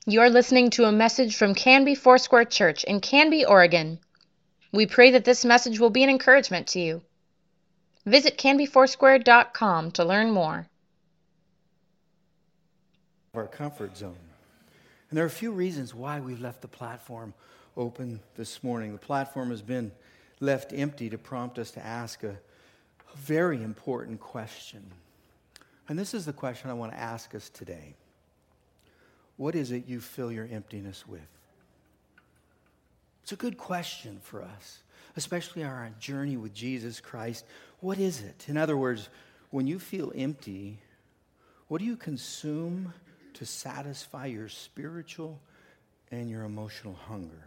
You're listening to a message from Canby Foursquare Church in Canby, Oregon. We pray that this message will be an encouragement to you. Visit canbyfoursquare.com to learn more. Our comfort zone. And there are a few reasons why we've left the platform open this morning. The platform has been left empty to prompt us to ask a very important question. And this is the question I want to ask us today. What is it you fill your emptiness with? It's a good question for us, especially our journey with Jesus Christ. What is it? In other words, when you feel empty, what do you consume to satisfy your spiritual and your emotional hunger?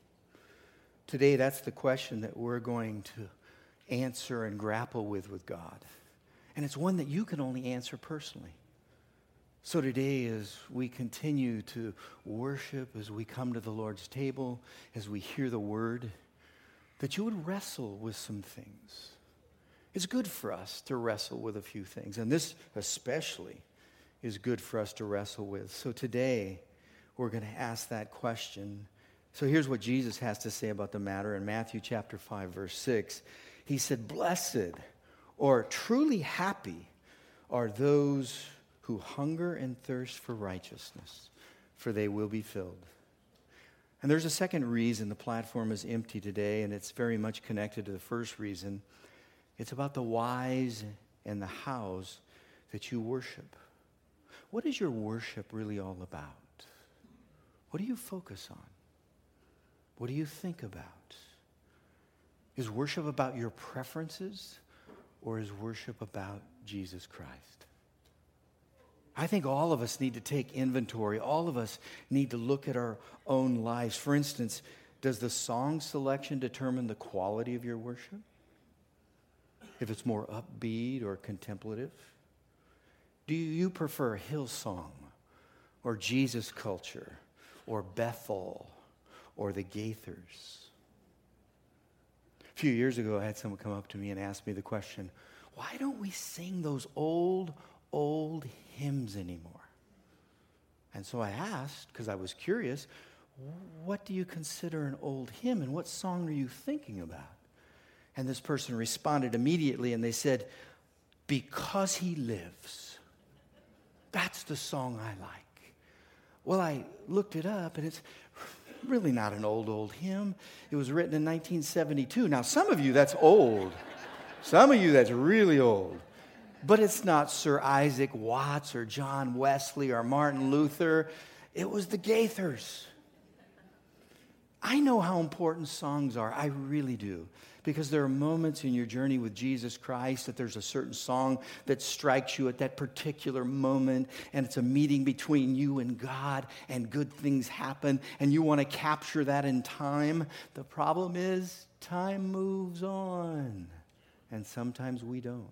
Today, that's the question that we're going to answer and grapple with God. And it's one that you can only answer personally. So today, as we continue to worship, as we come to the Lord's table, as we hear the word, that you would wrestle with some things. It's good for us to wrestle with a few things, and this especially is good for us to wrestle with. So today, we're going to ask that question. So here's what Jesus has to say about the matter in Matthew chapter 5, verse 6. He said, "Blessed or truly happy are those who hunger and thirst for righteousness, for they will be filled." And there's a second reason the platform is empty today, and it's very much connected to the first reason. It's about the whys and the hows that you worship. What is your worship really all about? What do you focus on? What do you think about? Is worship about your preferences, or is worship about Jesus Christ? I think all of us need to take inventory. All of us need to look at our own lives. For instance, does the song selection determine the quality of your worship? If it's more upbeat or contemplative? Do you prefer Hillsong or Jesus Culture or Bethel or the Gaithers? A few years ago, I had someone come up to me and ask me the question, why don't we sing those old hymns anymore? And so I asked, because I was curious, what do you consider an old hymn, and what song are you thinking about? And this person responded immediately, and they said, "Because He Lives." That's the song I like. Well, I looked it up, and it's really not an old hymn. It was written in 1972. Now, some of you, that's old. Some of you, that's really old. But it's not Sir Isaac Watts or John Wesley or Martin Luther. It was the Gaithers. I know how important songs are. I really do. Because there are moments in your journey with Jesus Christ that there's a certain song that strikes you at that particular moment, and it's a meeting between you and God, and good things happen, and you want to capture that in time. The problem is, time moves on, and sometimes we don't.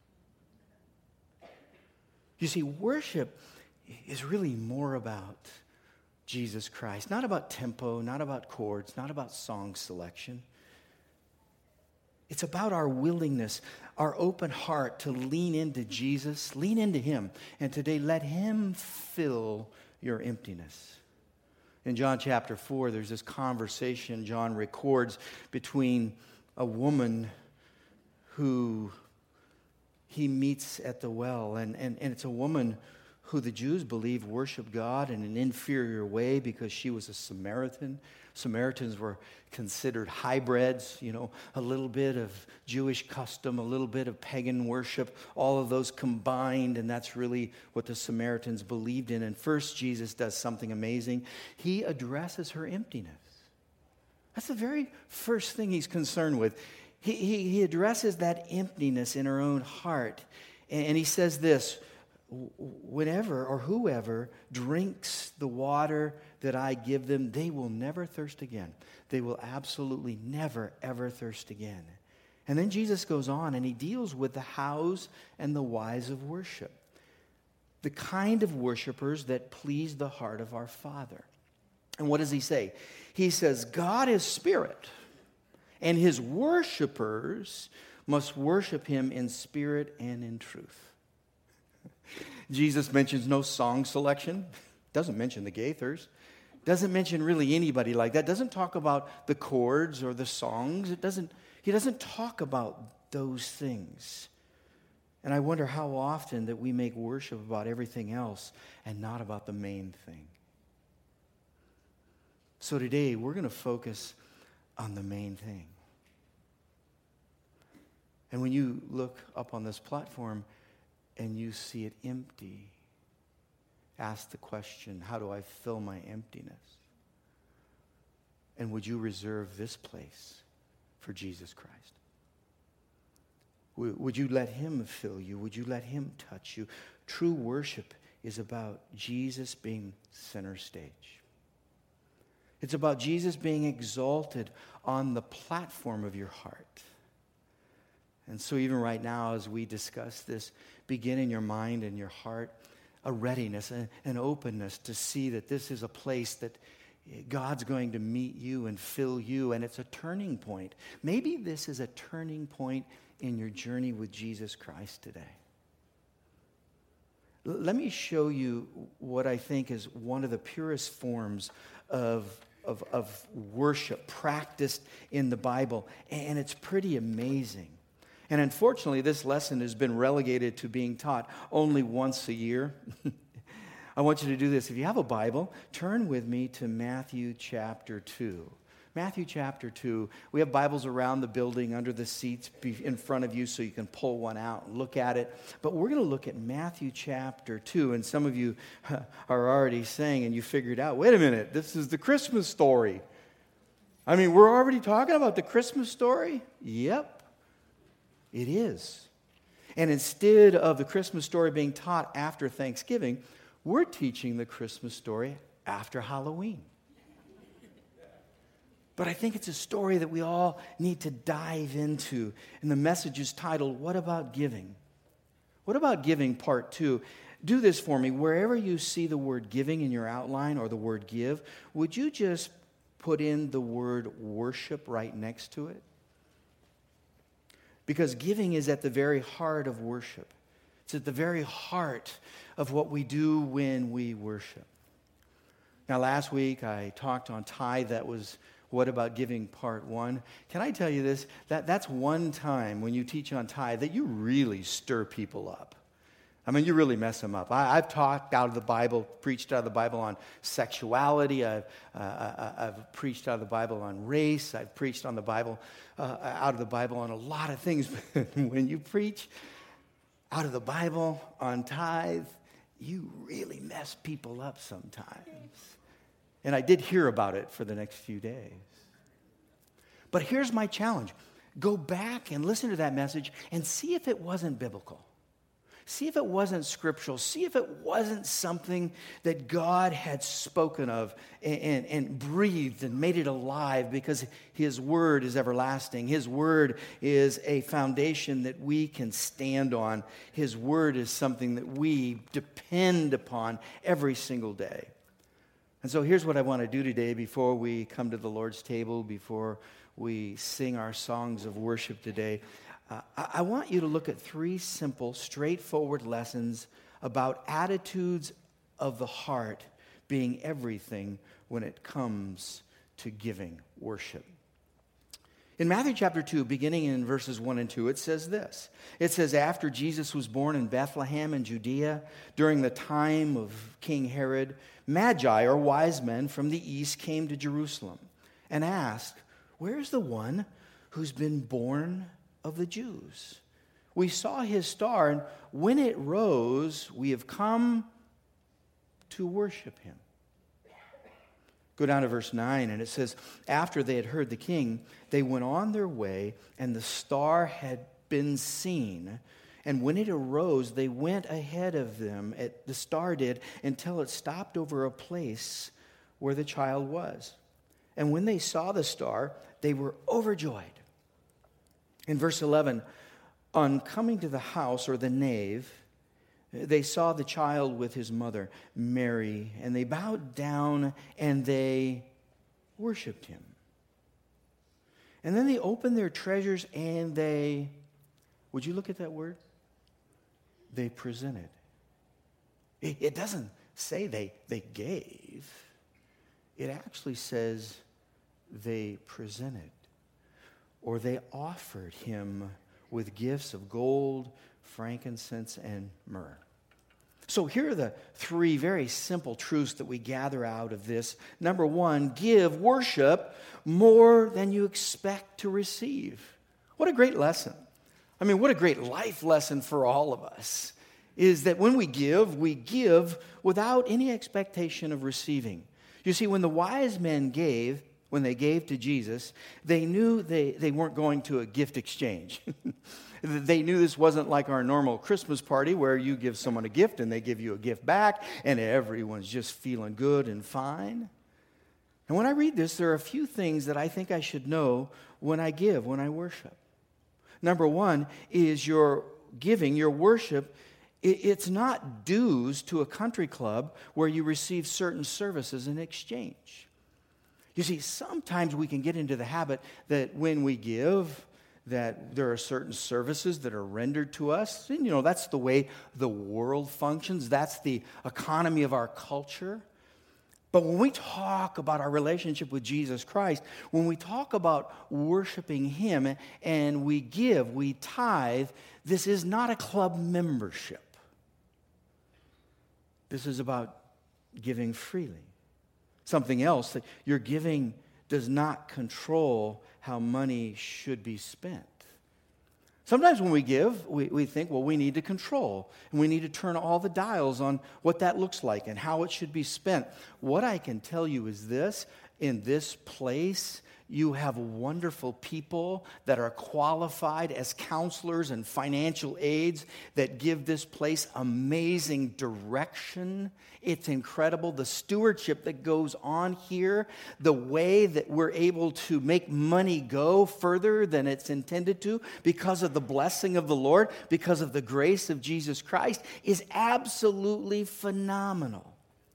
You see, worship is really more about Jesus Christ, not about tempo, not about chords, not about song selection. It's about our willingness, our open heart to lean into Jesus, lean into Him, and today let Him fill your emptiness. In John chapter 4, there's this conversation John records between a woman who he meets at the well, and it's a woman who the Jews believe worshiped God in an inferior way because she was a Samaritan. Samaritans were considered hybrids, a little bit of Jewish custom, a little bit of pagan worship, all of those combined, and that's really what the Samaritans believed in. And first, Jesus does something amazing. He addresses her emptiness. That's the very first thing He's concerned with. He addresses that emptiness in her own heart. And He says this, whenever or whoever drinks the water that I give them, they will never thirst again. They will absolutely never, ever thirst again. And then Jesus goes on and He deals with the hows and the whys of worship. The kind of worshipers that please the heart of our Father. And what does He say? He says, God is spirit, and His worshipers must worship Him in spirit and in truth. Jesus mentions no song selection. Doesn't mention the Gaithers. Doesn't mention really anybody like that. Doesn't talk about the chords or the songs. He doesn't talk about those things. And I wonder how often that we make worship about everything else and not about the main thing. So today we're going to focus on the main thing. And when you look up on this platform and you see it empty, ask the question, how do I fill my emptiness? And would you reserve this place for Jesus Christ? Would you let him fill you? Would you let him touch you? True worship is about Jesus being center stage. It's about Jesus being exalted on the platform of your heart. And so even right now as we discuss this, begin in your mind and your heart a readiness, an openness to see that this is a place that God's going to meet you and fill you, and it's a turning point. Maybe this is a turning point in your journey with Jesus Christ today. Let me show you what I think is one of the purest forms of worship practiced in the Bible, and it's pretty amazing. And unfortunately, this lesson has been relegated to being taught only once a year. I want you to do this. If you have a Bible, turn with me to Matthew chapter 2. Matthew chapter 2. We have Bibles around the building under the seats in front of you so you can pull one out and look at it. But we're going to look at Matthew chapter 2. And some of you are already saying, and you figured out, wait a minute, this is the Christmas story. I mean, we're already talking about the Christmas story? Yep. It is. And instead of the Christmas story being taught after Thanksgiving, we're teaching the Christmas story after Halloween. But I think it's a story that we all need to dive into. And the message is titled, What About Giving? What About Giving, Part 2? Do this for me. Wherever you see the word giving in your outline or the word give, would you just put in the word worship right next to it? Because giving is at the very heart of worship. It's at the very heart of what we do when we worship. Now, last week I talked on tithe. That was What About Giving Part 1. Can I tell you this? That's one time when you teach on tithe that you really stir people up. I mean, you really mess them up. I've talked out of the Bible, preached out of the Bible on sexuality. I've preached out of the Bible on race. I've preached on the Bible, out of the Bible on a lot of things. When you preach out of the Bible on tithe, you really mess people up sometimes. And I did hear about it for the next few days. But here's my challenge. Go back and listen to that message and see if it wasn't biblical. See if it wasn't scriptural. See if it wasn't something that God had spoken of and breathed and made it alive, because his word is everlasting. His word is a foundation that we can stand on. His word is something that we depend upon every single day. And so here's what I want to do today before we come to the Lord's table, before we sing our songs of worship today. I want you to look at 3 simple, straightforward lessons about attitudes of the heart being everything when it comes to giving worship. In Matthew chapter 2, beginning in verses 1 and 2, it says this. It says, after Jesus was born in Bethlehem in Judea, during the time of King Herod, Magi, or wise men from the east, came to Jerusalem and asked, where's the one who's been born of the Jews? We saw his star, and when it rose, we have come to worship him. Go down to verse 9, and it says, after they had heard the king, they went on their way, and the star had been seen. And when it arose, they went ahead of them, the star did, until it stopped over a place where the child was. And when they saw the star, they were overjoyed. In verse 11, on coming to the house, or the nave, they saw the child with his mother, Mary, and they bowed down and they worshiped him. And then they opened their treasures and they, would you look at that word? They presented. It doesn't say they gave. It actually says they presented, or they offered him with gifts of gold, frankincense, and myrrh. So here are the three very simple truths that we gather out of this. Number one, give worship more than you expect to receive. What a great lesson. I mean, what a great life lesson for all of us, is that when we give without any expectation of receiving. You see, when the wise men gave, when they gave to Jesus, they knew they weren't going to a gift exchange. They knew this wasn't like our normal Christmas party where you give someone a gift and they give you a gift back and everyone's just feeling good and fine. And when I read this, there are a few things that I think I should know when I give, when I worship. Number one is your giving, your worship, it's not dues to a country club where you receive certain services in exchange. You see, sometimes we can get into the habit that when we give, that there are certain services that are rendered to us. And, that's the way the world functions. That's the economy of our culture. But when we talk about our relationship with Jesus Christ, when we talk about worshiping him and we give, we tithe, this is not a club membership. This is about giving freely. Something else, that your giving does not control how money should be spent. Sometimes when we give, we think, well, we need to control, and we need to turn all the dials on what that looks like and how it should be spent. What I can tell you is this: in this place, you have wonderful people that are qualified as counselors and financial aides that give this place amazing direction. It's incredible, the stewardship that goes on here, the way that we're able to make money go further than it's intended to because of the blessing of the Lord, because of the grace of Jesus Christ, is absolutely phenomenal.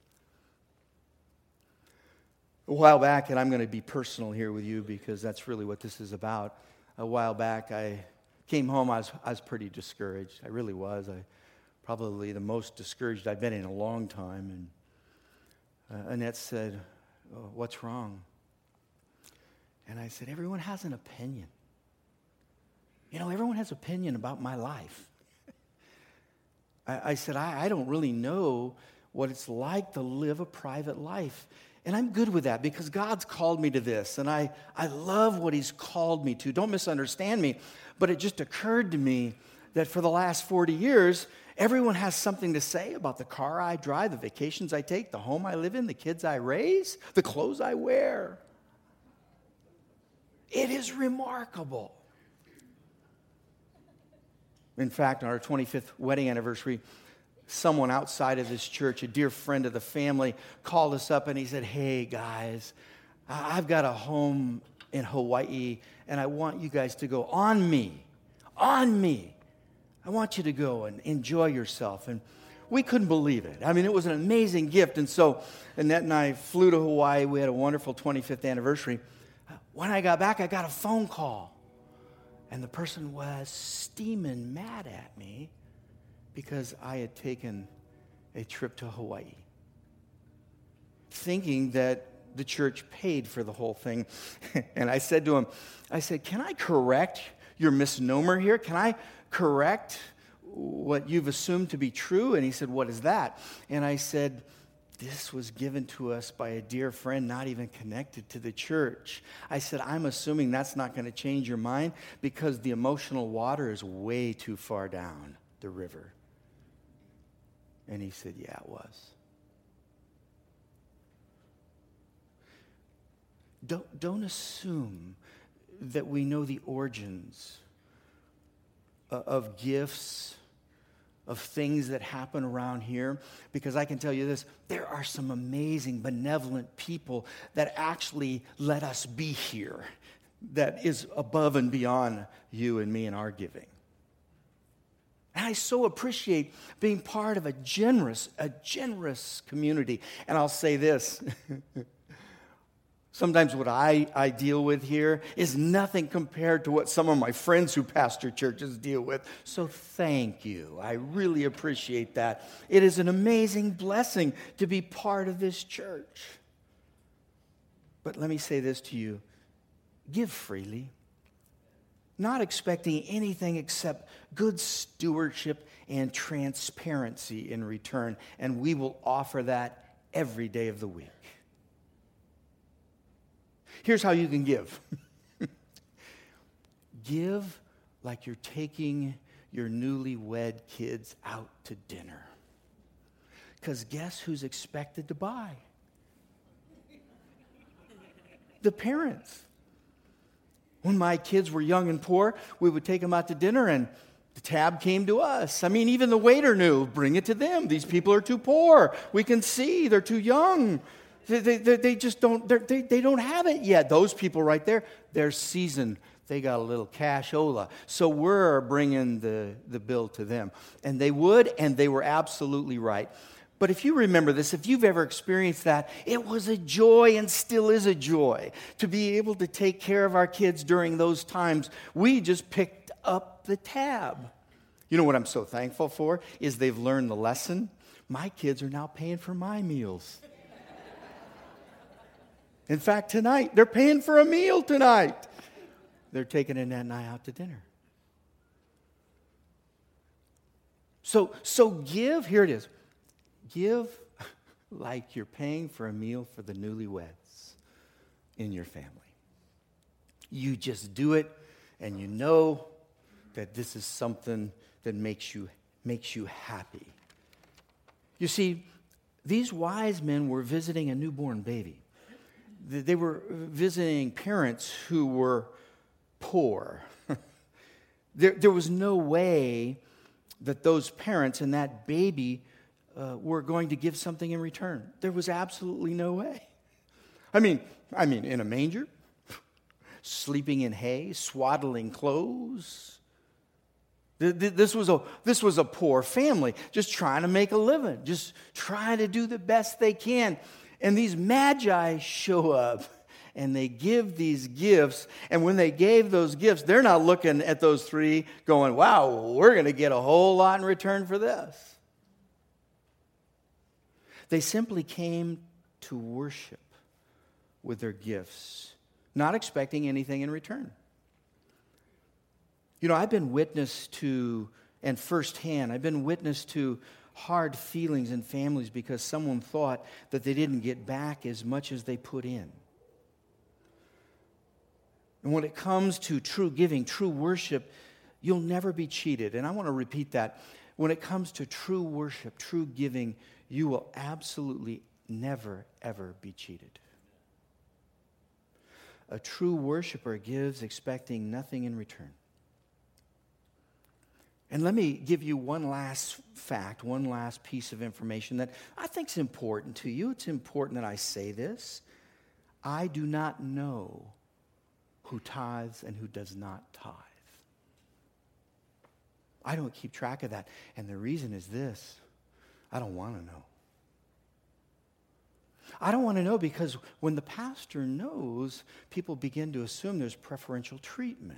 A while back, and I'm going to be personal here with you because that's really what this is about. A while back, I came home, I was pretty discouraged. I really was. Probably the most discouraged I've been in a long time. And Annette said, "Oh, what's wrong?" And I said, "Everyone has an opinion. Everyone has an opinion about my life." I said, I don't really know what it's like to live a private life. And I'm good with that because God's called me to this. And I love what he's called me to. Don't misunderstand me. But it just occurred to me that for the last 40 years, everyone has something to say about the car I drive, the vacations I take, the home I live in, the kids I raise, the clothes I wear. It is remarkable. In fact, on our 25th wedding anniversary, someone outside of this church, a dear friend of the family, called us up and he said, "Hey guys, I've got a home in Hawaii and I want you guys to go on me. I want you to go and enjoy yourself." And we couldn't believe it. I mean, it was an amazing gift. And so Annette and I flew to Hawaii. We had a wonderful 25th anniversary. When I got back, I got a phone call. And the person was steaming mad at me because I had taken a trip to Hawaii, thinking that the church paid for the whole thing. And I said to him, "Can I correct your misnomer here? Can I correct what you've assumed to be true?" And he said, "What is that?" And I said, "This was given to us by a dear friend not even connected to the church." I said, "I'm assuming that's not going to change your mind because the emotional water is way too far down the river." And he said, "Yeah, it was." Don't assume that we know the origins of gifts, of things that happen around here, because I can tell you this, there are some amazing, benevolent people that actually let us be here that is above and beyond you and me and our giving. And I so appreciate being part of a generous community. And I'll say this. Sometimes what I deal with here is nothing compared to what some of my friends who pastor churches deal with. So thank you. I really appreciate that. It is an amazing blessing to be part of this church. But let me say this to you. Give freely, not expecting anything except good stewardship and transparency in return. And we will offer that every day of the week. Here's how you can give. Give like you're taking your newlywed kids out to dinner. Because guess who's expected to buy? The parents. When my kids were young and poor, we would take them out to dinner and the tab came to us. I mean, even the waiter knew, bring it to them. These people are too poor. We can see they're too young. They just don't, they don't have it yet. Those people right there, they're seasoned. They got a little cashola. So we're bringing the bill to them. And they would, and they were absolutely right. But if you remember this, if you've ever experienced that, it was a joy and still is a joy to be able to take care of our kids during those times. We just picked up the tab. You know what I'm so thankful for is they've learned the lesson. My kids are now paying for my meals. In fact, tonight, they're paying for a meal tonight. They're taking Annette and I out to dinner. So give, here it is. Give like you're paying for a meal for the newlyweds in your family. You just do it, and you know that this is something that makes you happy. You see, these wise men were visiting a newborn baby. They were visiting parents who were poor. There was no way that those parents and that baby were going to give something in return. There was absolutely no way. I mean, in a manger, sleeping in hay, swaddling clothes. This was a poor family, just trying to make a living, just trying to do the best they can. And these magi show up and they give these gifts. And when they gave those gifts, they're not looking at those three going, wow, we're going to get a whole lot in return for this. They simply came to worship with their gifts, not expecting anything in return. You know, I've been witness to, and firsthand, I've been witness to hard feelings in families because someone thought that they didn't get back as much as they put in. And when it comes to true giving, true worship, you'll never be cheated. And I want to repeat that. When it comes to true worship, true giving, you will absolutely never, ever be cheated. A true worshiper gives expecting nothing in return. And let me give you one last fact, one last piece of information that I think is important to you. It's important that I say this. I do not know who tithes and who does not tithe. I don't keep track of that. And the reason is this. I don't want to know. I don't want to know because when the pastor knows, people begin to assume there's preferential treatment.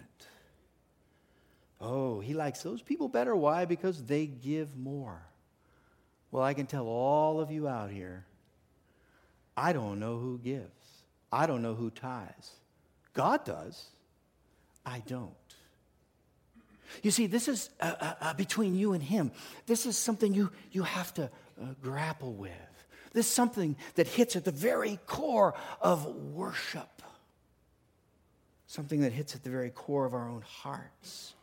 Oh, he likes those people better. Why? Because they give more. Well, I can tell all of you out here, I don't know who gives. I don't know who tithes. God does. I don't. You see, this is between you and him. This is something you have to grapple with. This is something that hits at the very core of worship. Something that hits at the very core of our own hearts.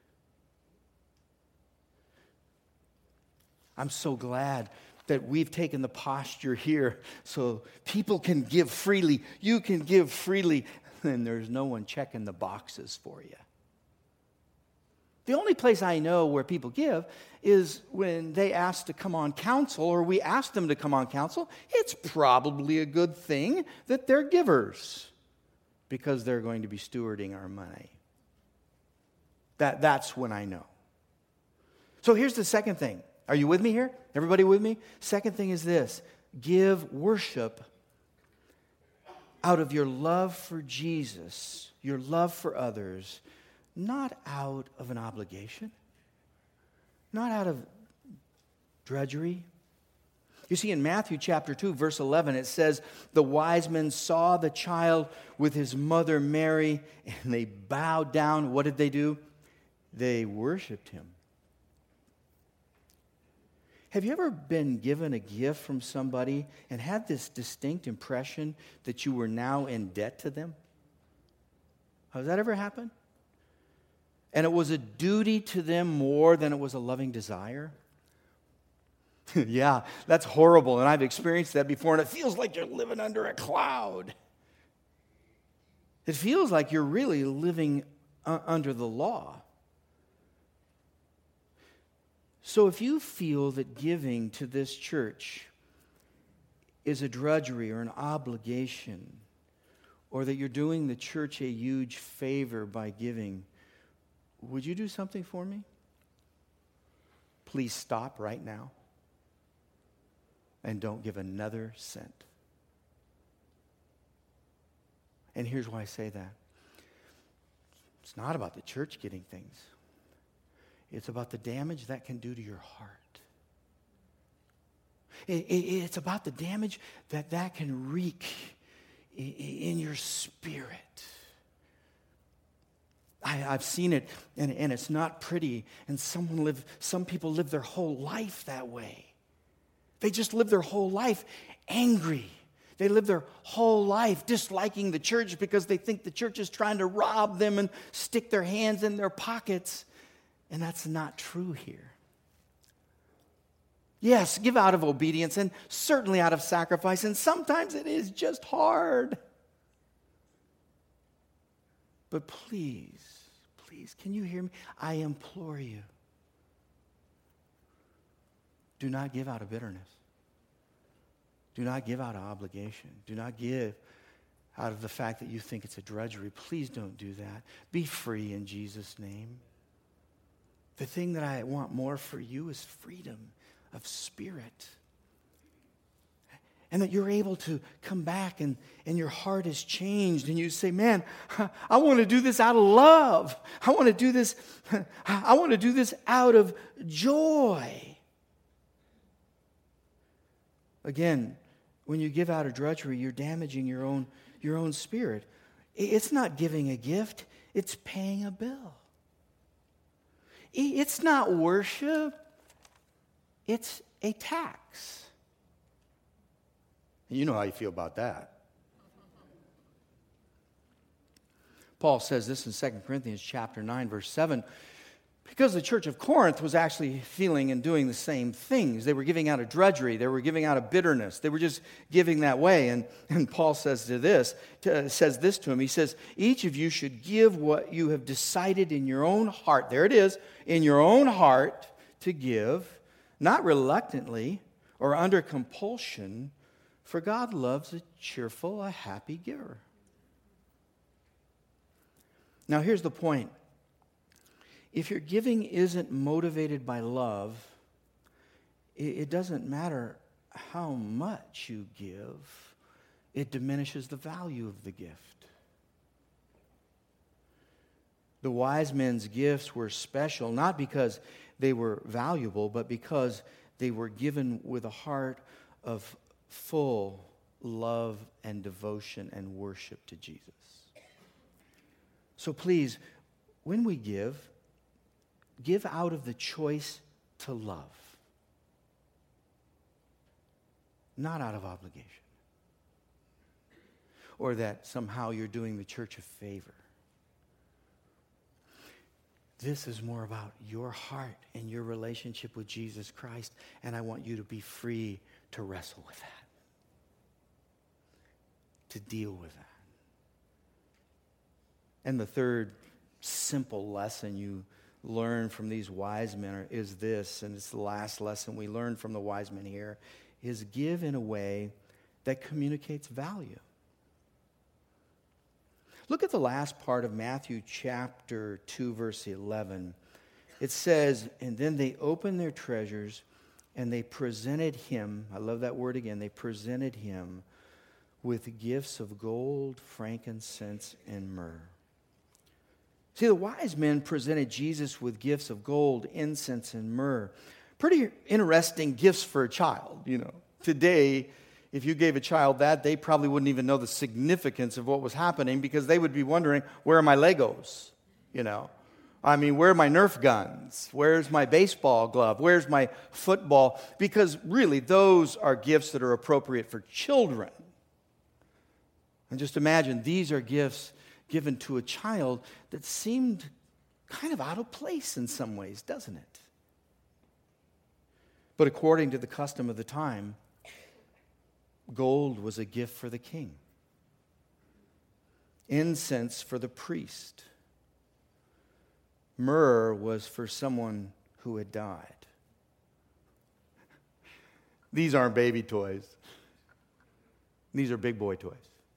I'm so glad that we've taken the posture here so people can give freely. You can give freely, and there's no one checking the boxes for you. The only place I know where people give is when they ask to come on council or we ask them to come on council. It's probably a good thing that they're givers because they're going to be stewarding our money. That's when I know. So here's the second thing. Are you with me here? Everybody with me? Second thing is this. Give worship out of your love for Jesus, your love for others, not out of an obligation, not out of drudgery. You see, in Matthew chapter 2, verse 11, it says, the wise men saw the child with his mother Mary, and they bowed down. What did they do? They worshiped him. Have you ever been given a gift from somebody and had this distinct impression that you were now in debt to them? Has that ever happened? And it was a duty to them more than it was a loving desire? Yeah, that's horrible, and I've experienced that before, and it feels like you're living under a cloud. It feels like you're really living under the law. So if you feel that giving to this church is a drudgery or an obligation, or that you're doing the church a huge favor by giving, would you do something for me? Please stop right now and don't give another cent. And here's why I say that. It's not about the church getting things. It's about the damage that can do to your heart. It's about the damage that can wreak in your spirit. I've seen it, and it's not pretty. And some people live their whole life that way. They just live their whole life angry. They live their whole life disliking the church because they think the church is trying to rob them and stick their hands in their pockets. And that's not true here. Yes, give out of obedience and certainly out of sacrifice. And sometimes it is just hard. But please, can you hear me? I implore you. Do not give out of bitterness. Do not give out of obligation. Do not give out of the fact that you think it's a drudgery. Please don't do that. Be free in Jesus' name. The thing that I want more for you is freedom of spirit. And that you're able to come back and your heart is changed and you say, man, I want to do this out of love. I want to do this out of joy. Again, when you give out of drudgery, you're damaging your own spirit. It's not giving a gift, it's paying a bill. It's not worship, it's a tax. You know how you feel about that. Paul says this in 2 Corinthians chapter 9, verse 7. Because the church of Corinth was actually feeling and doing the same things. They were giving out of drudgery. They were giving out of bitterness. They were just giving that way. And Paul says this to him. He says, each of you should give what you have decided in your own heart. There it is, in your own heart to give, not reluctantly or under compulsion, for God loves a cheerful, a happy giver. Now here's the point. If your giving isn't motivated by love, it doesn't matter how much you give, it diminishes the value of the gift. The wise men's gifts were special, not because they were valuable, but because they were given with a heart of full love and devotion and worship to Jesus. So please, when we give out of the choice to love, not out of obligation, or that somehow you're doing the church a favor. This is more about your heart and your relationship with Jesus Christ, and I want you to be free to wrestle with that, to deal with that. And the third simple lesson you learn from these wise men is this, and it's the last lesson we learn from the wise men here, is give in a way that communicates value. Look at the last part of Matthew chapter 2, verse 11. It says, and then they opened their treasures and they presented him, I love that word again, they presented him with gifts of gold, frankincense, and myrrh. See, the wise men presented Jesus with gifts of gold, incense, and myrrh. Pretty interesting gifts for a child, Today, if you gave a child that, they probably wouldn't even know the significance of what was happening because they would be wondering, where are my Legos? Where are my Nerf guns? Where's my baseball glove? Where's my football? Because really, those are gifts that are appropriate for children. And just imagine, these are gifts given to a child that seemed kind of out of place in some ways, doesn't it? But according to the custom of the time, gold was a gift for the king, incense for the priest, myrrh was for someone who had died. These aren't baby toys. These are big boy toys.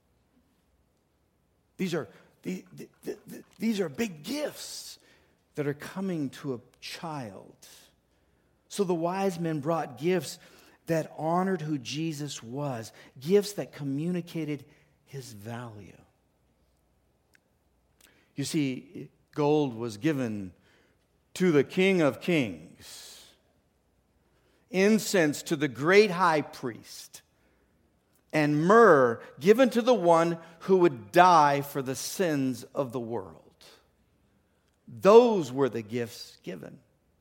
These are big gifts that are coming to a child. So the wise men brought gifts that honored who Jesus was, gifts that communicated his value. You see, gold was given to the King of Kings, incense to the great high priest, and myrrh given to the one who would die for the sins of the world. Those were the gifts given.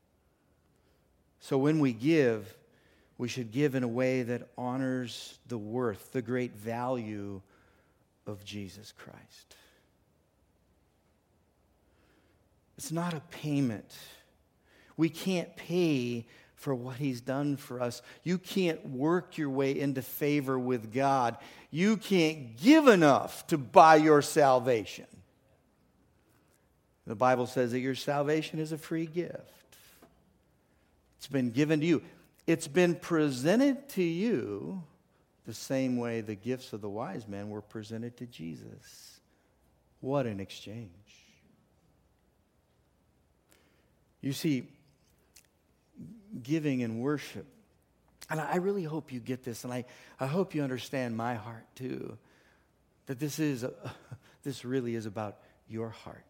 So when we give, we should give in a way that honors the worth, the great value of Jesus Christ. It's not a payment. We can't pay for what he's done for us. You can't work your way into favor with God. You can't give enough to buy your salvation. The Bible says that your salvation is a free gift. It's been given to you. It's been presented to you the same way the gifts of the wise men were presented to Jesus. What an exchange. You see, giving and worship, and I really hope you get this, and I hope you understand my heart too, that this really is about your heart.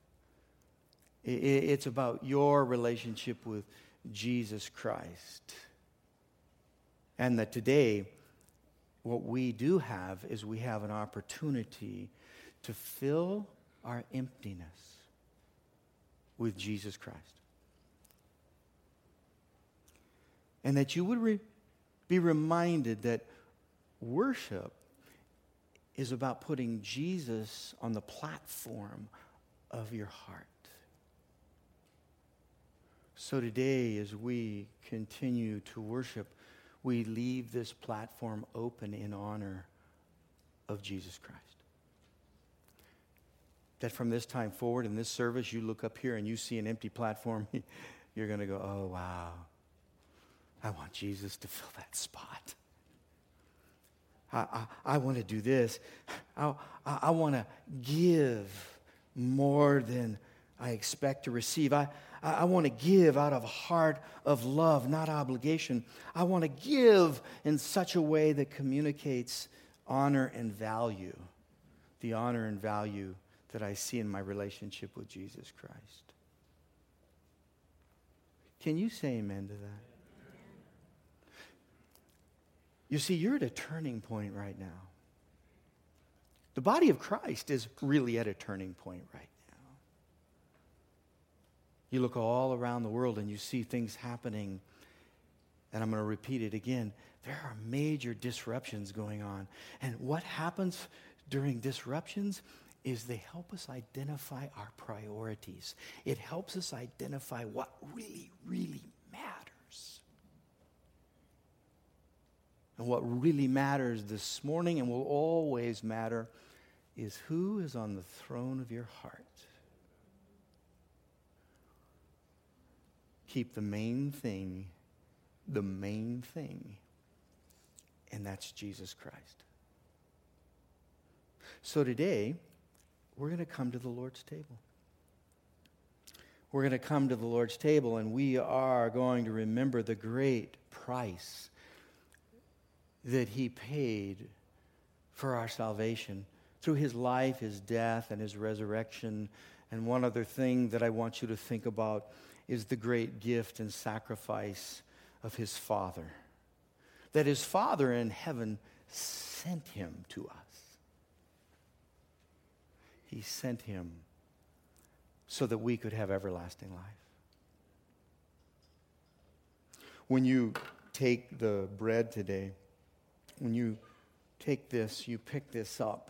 It's about your relationship with Jesus Christ. And that today, what we do have is we have an opportunity to fill our emptiness with Jesus Christ. And that you would be reminded that worship is about putting Jesus on the platform of your heart. So today, as we continue to worship, we leave this platform open in honor of Jesus Christ. That from this time forward in this service, you look up here and you see an empty platform, you're going to go, oh, wow. I want Jesus to fill that spot. I want to do this. I want to give more than I expect to receive. I want to give out of a heart of love, not obligation. I want to give in such a way that communicates honor and value, the honor and value that I see in my relationship with Jesus Christ. Can you say amen to that? You see, you're at a turning point right now. The body of Christ is really at a turning point right now. You look all around the world and you see things happening, and I'm going to repeat it again. There are major disruptions going on. And what happens during disruptions is they help us identify our priorities. It helps us identify what really, really matters. And what really matters this morning and will always matter is who is on the throne of your heart. Keep the main thing, and that's Jesus Christ. So today, we're going to come to the Lord's table. We're going to come to the Lord's table, and we are going to remember the great price that he paid for our salvation through his life, his death, and his resurrection. And one other thing that I want you to think about is the great gift and sacrifice of his Father. That his Father in heaven sent him to us. He sent him so that we could have everlasting life. When you take the bread today, when you take this, you pick this up,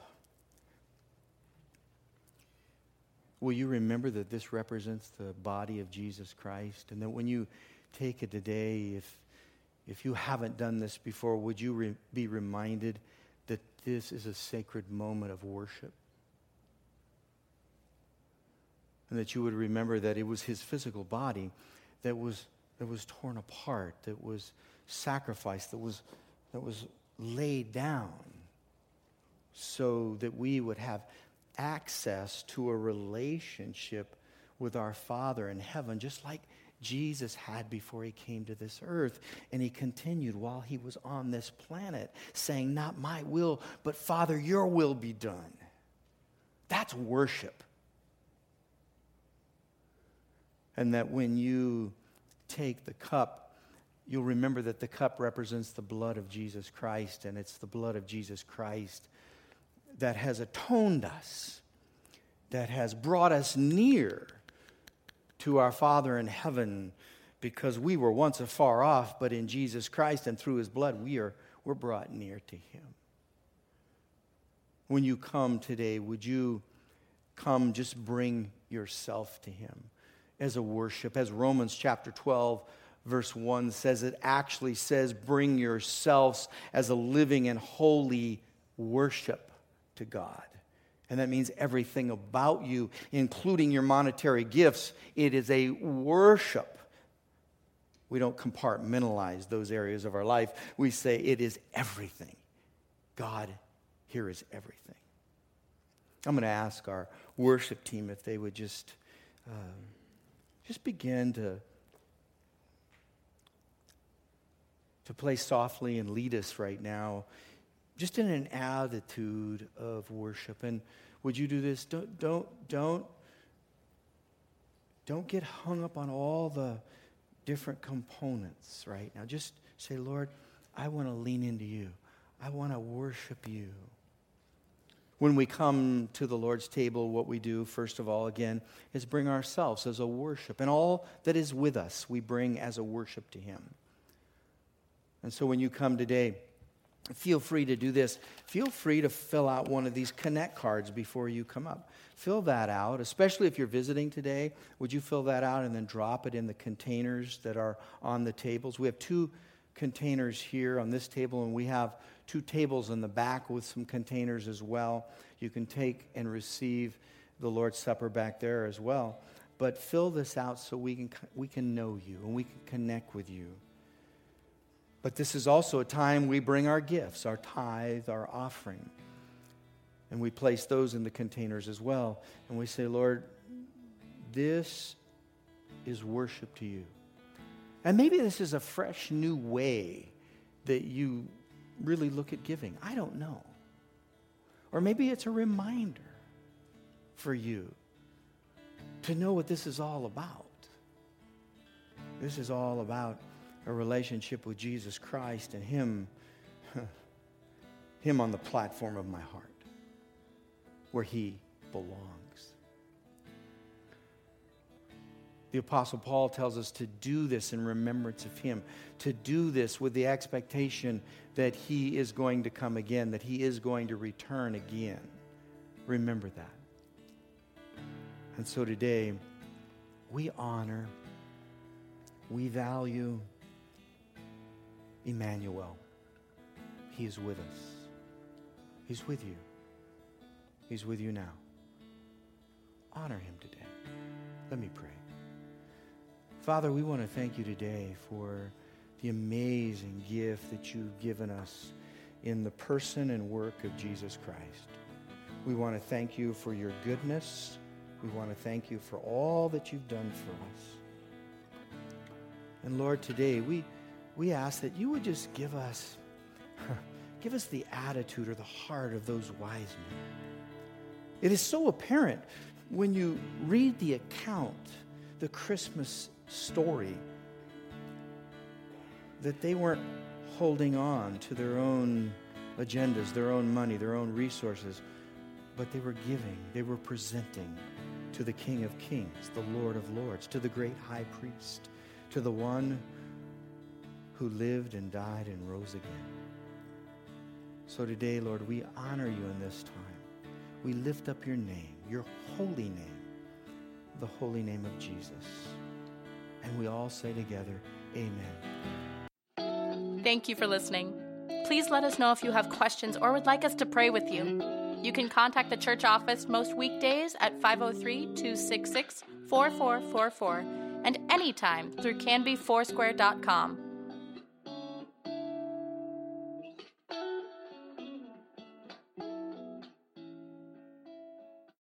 will you remember that this represents the body of Jesus Christ? And that when you take it today, if you haven't done this before, would you be reminded that this is a sacred moment of worship? And that you would remember that it was his physical body that was torn apart, that was sacrificed, that was laid down so that we would have access to a relationship with our Father in heaven, just like Jesus had before he came to this earth. And he continued while he was on this planet, saying, not my will, but Father, your will be done. That's worship. And that when you take the cup, you'll remember that the cup represents the blood of Jesus Christ, and it's the blood of Jesus Christ that has atoned us, that has brought us near to our Father in heaven, because we were once afar off, but in Jesus Christ and through his blood, we're brought near to him. When you come today, would you come, just bring yourself to him as a worship? As Romans chapter 12, verse 1 says, it actually says, bring yourselves as a living and holy worship to God. And that means everything about you, including your monetary gifts. It is a worship. We don't compartmentalize those areas of our life. We say it is everything. God, here is everything. I'm going to ask our worship team if they would just begin to play softly and lead us right now, just in an attitude of worship. And would you do this? Don't get hung up on all the different components right now. Just say, Lord, I want to lean into you. I want to worship you. When we come to the Lord's table, what we do, first of all, again, is bring ourselves as a worship. And all that is with us, we bring as a worship to him. And so when you come today, feel free to do this. Feel free to fill out one of these Connect cards before you come up. Fill that out, especially if you're visiting today. Would you fill that out and then drop it in the containers that are on the tables? We have 2 containers here on this table, and we have 2 tables in the back with some containers as well. You can take and receive the Lord's Supper back there as well. But fill this out so we can know you and we can connect with you. But this is also a time we bring our gifts, our tithe, our offering. And we place those in the containers as well. And we say, Lord, this is worship to you. And maybe this is a fresh new way that you really look at giving. I don't know. Or maybe it's a reminder for you to know what this is all about. This is all about a relationship with Jesus Christ and Him on the platform of my heart, where He belongs. The Apostle Paul tells us to do this in remembrance of Him, to do this with the expectation that He is going to come again, that He is going to return again. Remember that. And so today, we honor, we value Emmanuel. He is with us. He's with you. He's with you now. Honor Him today. Let me pray. Father, we want to thank you today for the amazing gift that you've given us in the person and work of Jesus Christ. We want to thank you for your goodness. We want to thank you for all that you've done for us. And Lord, today we ask that you would just give us Give us the attitude or the heart of those wise men. It is so apparent when you read the account, the Christmas story, that they weren't holding on to their own agendas, their own money, their own resources, but they were giving, they were presenting to the King of Kings, the Lord of Lords, to the great high priest, to the one who lived and died and rose again. So today, Lord, we honor you in this time. We lift up your name, your holy name, the holy name of Jesus. And we all say together, amen. Thank you for listening. Please let us know if you have questions or would like us to pray with you. You can contact the church office most weekdays at 503-266-4444 and anytime through canbyfoursquare.com.